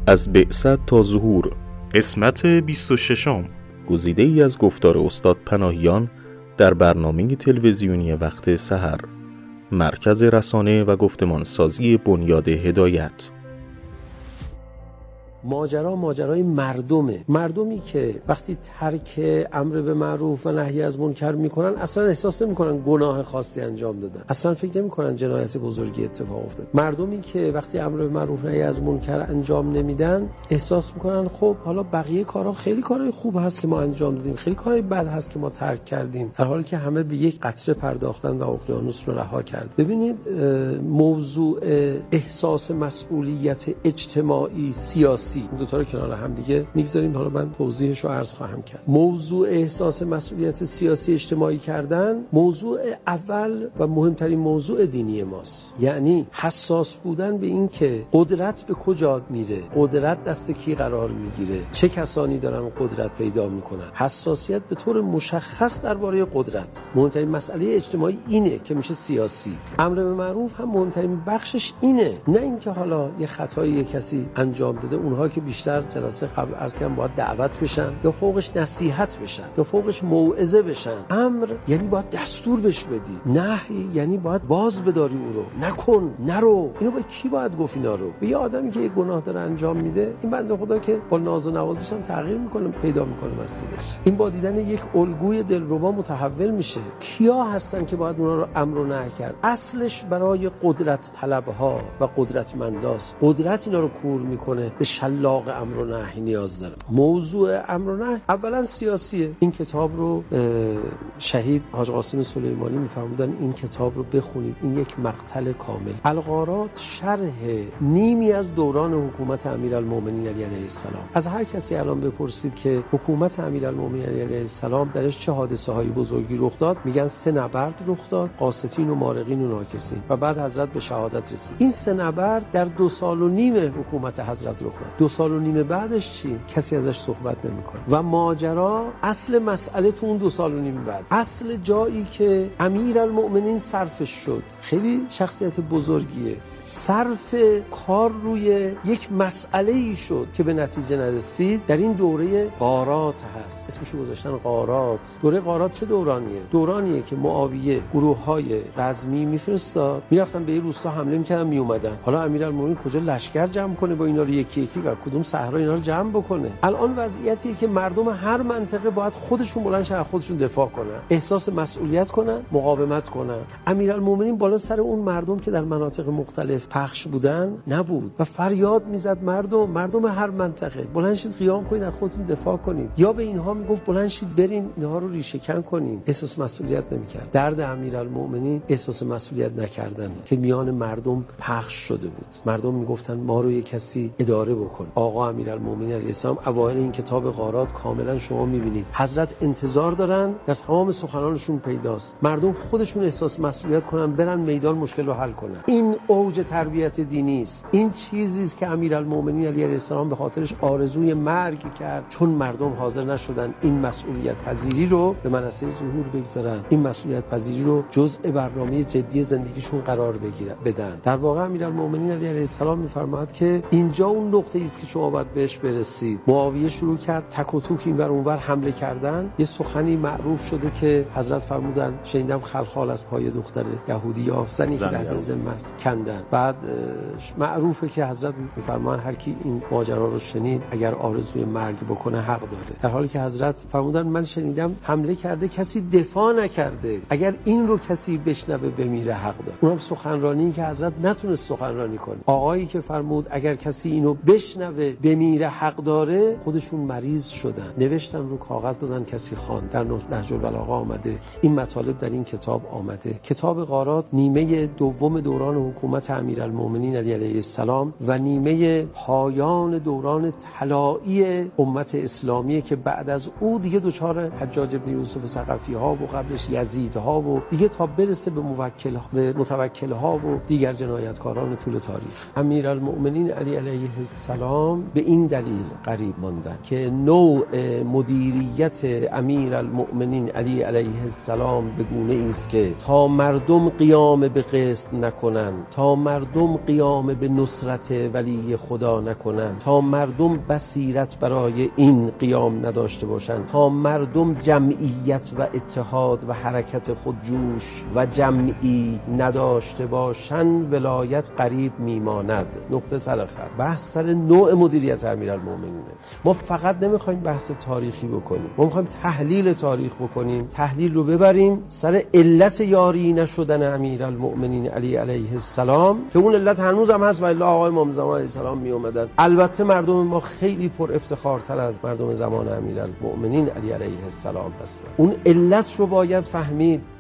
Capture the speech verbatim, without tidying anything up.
از بعثت تا ظهور، قسمت بیست و ششم، گزیده ای از گفتار استاد پناهیان در برنامه تلویزیونی وقت سحر، مرکز رسانه و گفتمان سازی بنیاد هدایت. ماجرا ماجرای مردمه، مردمی که وقتی ترک امر به معروف و نهی از منکر میکنن اصلا احساس نمیکنن گناه خاصی انجام دادن، اصلا فکر نمیکنن جنایت بزرگی اتفاق افتاد. مردمی که وقتی امر به معروف و نهی از منکر انجام نمیدن احساس میکنن خب حالا بقیه کارها خیلی کارهای خوب هست که ما انجام دادیم، خیلی کارهای بد هست که ما ترک کردیم، در حالی که همه به یک قطره پرداختن و اقیانوس رو رها کرد. ببینید موضوع احساس مسئولیت اجتماعی سیاسی دو تا رو کنار هم دیگه میگذاریم، حالا من توضیحش رو عرض خواهم کرد. موضوع احساس مسئولیت سیاسی اجتماعی کردن موضوع اول و مهمترین موضوع دینی ماست، یعنی حساس بودن به این که قدرت به کجا میره، قدرت دست کی قرار میگیره، چه کسانی دارن قدرت پیدا میکنن. حساسیت به طور مشخص درباره قدرت. مهمترین مسئله اجتماعی اینه که میشه سیاسی. امر به معروف هم مهمترین بخشش اینه، نه اینکه حالا یه خطایی کسی انجام داده اونها که بیشتر جلسه قبل عرض کردم باید دعوت بشن یا فوقش نصیحت بشن یا فوقش موعظه بشن. امر یعنی باید دستور بهش بدی، نهی یعنی باید باز بداری او رو، نکن، نرو. اینو با کی باید گفت اینا رو؟ به یه آدمی که یه گناه داره انجام میده، این بنده خدا که با ناز و نوازش هم تغییر میکنه، پیدا میکنه مسیرش. این با دیدن یک الگوی دلربا متحول میشه. کیا هستن که باید اونا رو امر و نهی کرد؟ اصلش برای قدرت طلبها و قدرتمنداست. قدرت اینا رو کور میکنه، به شلاق امر و نهی نیاز داره. موضوع امر و نهی اولا سیاسیه. این کتاب رو شهید حاج قاسم سلیمانی میفرمودن این کتاب رو بخونید، این یک مقتل کامل. الغارات شرح نیمی از دوران حکومت امیرالمومنین علی علیه السلام. از هر کسی الان بپرسید که حکومت امیرالمومنین علی علیه السلام درش چه حادثه های بزرگی رخ داد، میگن سه نبرد رخ داد، قاسطین و مارقین و ناکسین، و بعد حضرت به شهادت رسید. این سه نبرد در دو سال و نیم حکومت حضرت رخ داد. دو سال و نیم بعدش چی؟ کسی ازش صحبت نمیکنه. و ماجرا اصل مسئله تو اون دو سال و نیم بعد، اصل جایی که امیرالمؤمنین صرفش شد، خیلی شخصیت بزرگیه، صرف کار روی یک مسئله ای شد که به نتیجه نرسید، در این دوره غارات هست. اسمشو گذاشتن غارات. دوره غارات چه دورانیه؟ دورانیه که معاویه گروه‌های رزمی میفرستاد، میرفتن به این روستا حمله میکردن میومدن. حالا امیرالمومنین کجا لشکر جمع کنه با اینا رو یکی یکی و کدوم صحرا اینا رو جمع بکنه؟ الان وضعیتیه که مردم هر منطقه باید خودشون بلند شن، خودشون دفاع کنن، احساس مسئولیت کنن، مقاومت کنن. امیرالمومنین بالا سر اون مردم که در مناطق مختلف پخش بودن نبود و فریاد میزد مردم مردم هر منطقه بلند شید قیام کنید، از خودتون دفاع کنید. یا به اینها میگفت بلند شید برین اینها رو ریشه کن کنین. احساس مسئولیت نمیکرد. درد امیرالمومنین احساس مسئولیت نکردن که میان مردم پخش شده بود. مردم میگفتن ما رو یک کسی اداره بکن. آقا امیرالمومنین علیه السلام اوایل این کتاب غارات کاملا شما میبینید حضرت انتظار دارن، در تمام سخنانشون پیداست، مردم خودشون احساس مسئولیت کنن، برن میدان مشکل رو حل کنن. این اوج تربیت دینی است. این چیزی است که امیرالمومنین علیه السلام به خاطرش آرزوی مرگ کرد، چون مردم حاضر نشدن این مسئولیت پذیری رو به منصه ظهور بگذارن، این مسئولیت پذیری رو جزء برنامه جدی زندگیشون قرار بگیرن بدن. در واقع امیرالمومنین علیه السلام میفرماید که اینجا اون نقطه است که شما باید بهش برسید. معاویه شروع کرد تک و توک اینور اونور حمله کردن. یه سخنی معروف شده که حضرت فرمودن شنیدم خلخال از پای دختر یهودی یا زنی که در ذمه است کندن. بعد معروفه که حضرت میفرمان هر کی این ماجرا رو شنید اگر آرزوی مرگ بکنه حق داره، در حالی که حضرت فرمودن من شنیدم حمله کرده کسی دفاع نکرده، اگر این رو کسی بشنوه بمیره حق داره. اونم سخنرانی که حضرت نتونست سخنرانی کنه. آقایی که فرمود اگر کسی اینو بشنوه بمیره حق داره، خودشون مریض شدن، نوشتن رو کاغذ دادن کسی خواند. در نهج البلاغه آمده این مطالب، در این کتاب آمده. کتاب غارات نیمه دوم دوران حکومت امیرالمومنین علی علیه السلام و نیمه پایان دوران طلایی امت اسلامی که بعد از او دیگه دوچار حجاج ابن یوسف ثقفی ها و قبلش یزید ها و دیگه تا برسه به موکل به متوکل ها و دیگر جنایتکاران طول تاریخ. امیرالمومنین علی علیه السلام السلام به این دلیل غریب ماندن که نوع مدیریت امیرالمؤمنین علی علیه السلام به گونه است که تا مردم قیام به قسط نکنن، تا مردم قیام به نصرت ولی خدا نکنن، تا مردم بصیرت برای این قیام نداشته باشن، تا مردم جمعیت و اتحاد و حرکت خودجوش و جمعی نداشته باشن، ولایت قریب میماند. نقطه سر خط. بحث سر نوع مدیریت امیرالمؤمنینه. ما فقط نمیخوایم بحث تاریخی بکنیم، ما میخوایم تحلیل تاریخ بکنیم، تحلیل رو ببریم سر علت یاری نشدن امیرالمؤمنین علی علیه السلام که اون علت هنوز هم هست و الا آقای امام زمان علیه السلام می اومدن. البته مردم ما خیلی پر افتخارتر از مردم زمان امیرالمؤمنین علی علیه السلام هستن. اون علت رو باید فهمید.